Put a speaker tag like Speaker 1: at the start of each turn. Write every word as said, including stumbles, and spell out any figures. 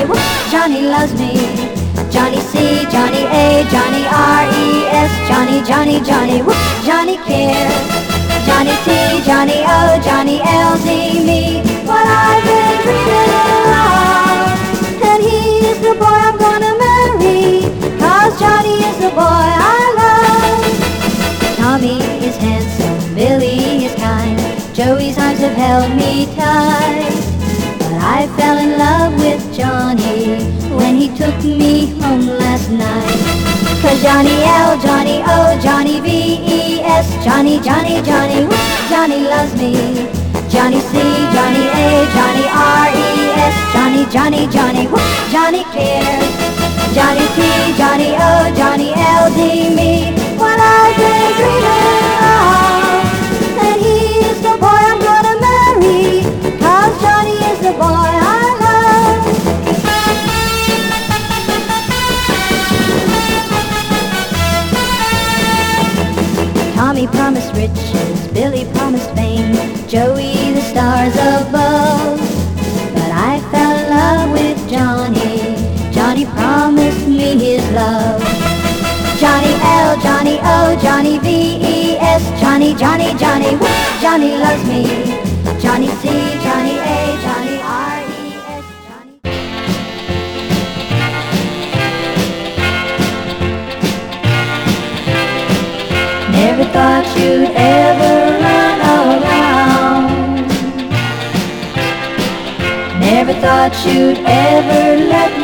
Speaker 1: Johnny, whoop, Johnny loves me. Johnny C, Johnny A, Johnny R E S, Johnny, Johnny, Johnny, whoop, Johnny cares. Johnny T, Johnny O, Johnny L, Z, me, what I've been dreaming of. And he is the boy I'm gonna marry, 'cause Johnny is the boy I love. Tommy is handsome, Billy is kind, Joey's arms have held me tight. But I fell in love with Johnny when he took me home last night. 'Cause Johnny L, Johnny O, Johnny V E S, Johnny, Johnny, Johnny, whoop, Johnny loves me. Johnny C, Johnny A, Johnny R E S, Johnny, Johnny, Johnny, whoop, Johnny cares. Johnny T, Johnny O, Johnny L, D, me, what I've been dreaming of. And he is the boy I'm gonna marry, 'cause Johnny is the boy I love. Tommy promised riches, Billy promised fame, Joey the stars above. But I fell in love with Johnny, Johnny promised me his love. Johnny L, Johnny O, Johnny V E S, Johnny, Johnny, Johnny, whoop, Johnny loves me. Johnny C, Johnny A, Johnny R E S, Johnny. Never thought you'd ever run around. Never thought you'd ever let